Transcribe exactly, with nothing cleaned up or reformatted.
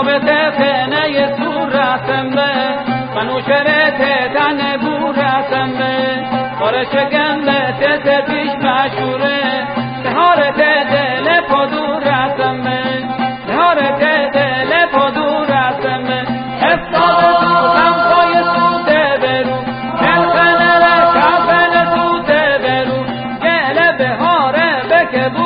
رابطه خنه سور رسم به منوشرت تن بور رسم به بارش گملت تپیش مشوره نهارت دل پادور رسم به نهارت دل پادور رسم به افتاد سوزم پای سوده برو کلخنه کلخنه سوده برو گل بهاره بکبو